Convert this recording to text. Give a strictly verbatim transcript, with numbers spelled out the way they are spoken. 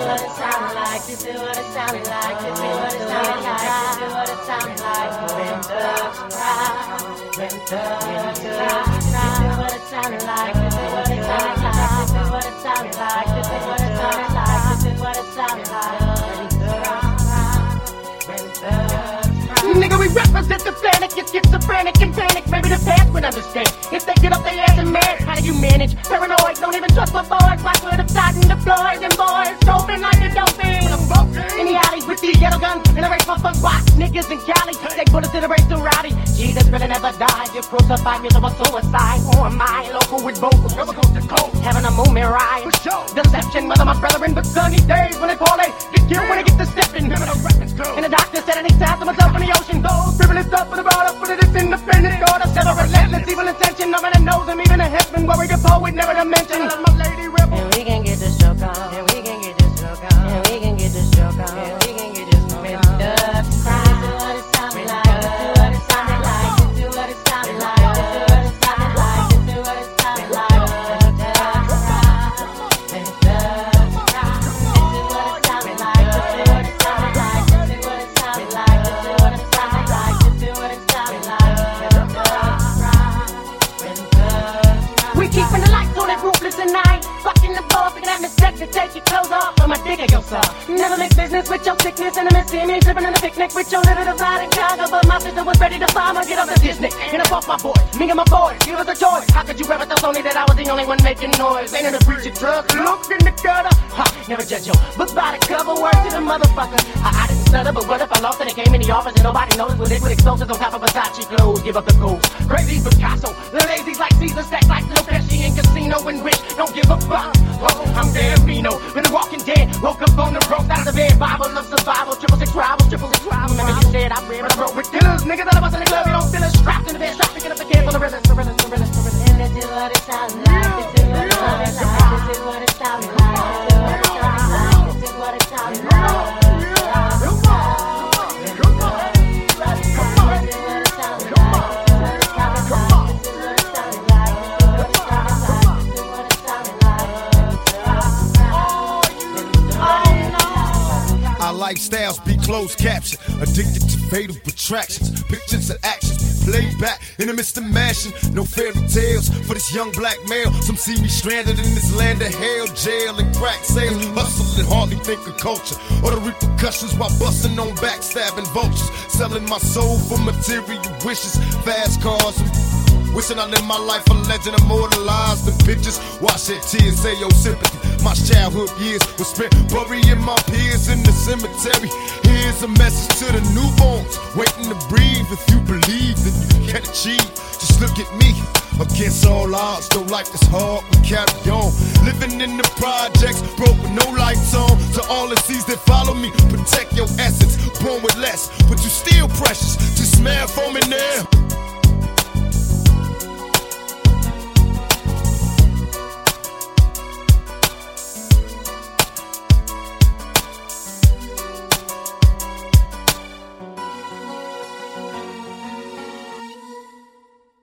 what it sounded like. This is what it sounded like. This is what it sounded like. This is what it sounded like. When thugs cry, when thugs cry. This is what it sounded like. This is what it sounded like. This is what it sounded like. This is what it sounded like. This is what it sounded like. When thugs cry, when thugs cry. Nigga, we represent the planet. Get schizophrenic and panic. Maybe the past would understand. If they get up their ass and mad, how do you manage? Paranoid, don't even trust my boys. Watch with the thought and deployed. Them boys, doping like a dolphin. In the alley with these ghetto guns and a race for fun box. Niggas in Cali, take bullets to the race to rowdy. Jesus really never died. You crucified me, so a suicide. Who am I? Local with vocals, never goes to cold. Having a moment ride. Deception, whether my brother in the sunny days when they parlay. Get killed when they get to stepping. And the doctor said any time to myself in the ocean goes. Privilege up for the brought up for this independent God. I said a relentless evil intention. Nobody knows him, even a headsman. Worried the poet, never to mention. My lady rebel. And we can get this joke on. And we can get this joke on. And we can get this joke on. And we can get this joke on. Thugs cry. This is what it sounded like. This is what it sounded like. This is what it sounded like. This is what it sounded like. This is what it sounded like. Thugs cry. When thugs cry. This is what it sounded like. This is what it sounded like. This is what it sounded like. This is what it sounded like. This is what it sounded like. When thugs cry. When thugs cry. We keeping the lights on that ruthless and night. Fucking the ball, picking at mistake to take your clothes off. I'm a digger, yo, son. Never make business with your sickness and a misdemeanor. Living on a picnic with your little divide and conquer. But my sister was ready to farm her, get off the Disney. And I bought my boys, me and my boys, give us a choice. How could you ever tell Sony that I was the only one making noise? Ain't it a breach of trust? Look in the gutter. Ha, never judge yo, but by the cover, word to the motherfucker. I, I didn't stutter, but what if I lost and it came in the office and nobody noticed with liquid explosives on top of Versace clothes? Give up the ghost. Crazy Picasso, the lazy's like Caesar, stacked like Lil Pesci in Casino and rich. Don't give a fuck. Oh, I'm Gambino, been a walking dead. Woke up on the road, out of the bed. Bible of survival, triple six rivals, triple six rivals. Remember you said I read, but I wrote with killers. Niggas that I was in the club, you don't feel us. Strapped in the bed, strapped to get up the kid full of realest, realest, realest, realest. And this is what it sounded like. This is what it sounded like. This is what it sounded like. This is what it sounded like. This is what it sounded like. Lifestyles be closed caption, addicted to fatal attractions, pictures and actions played back in the midst of mashing. No fairy tales for this young black male. Some see me stranded in this land of hell, jail and crack sales, hustling, hardly think of culture or the repercussions while busting on backstabbing vultures, selling my soul for material wishes, fast cars. Wishing I lived my life a legend, immortalized in pictures. Why shed tears, say your sympathy. My childhood years were spent burying my peers in the cemetery. Here's a message to the newborns, waiting to breathe. If you believe, then you can achieve. Just look at me, against all odds. Though life is hard, we carry on. Living in the projects, broke with no lights on. To all the seas that follow me, protect your essence. Born with less, but you still precious. Just smell for me now.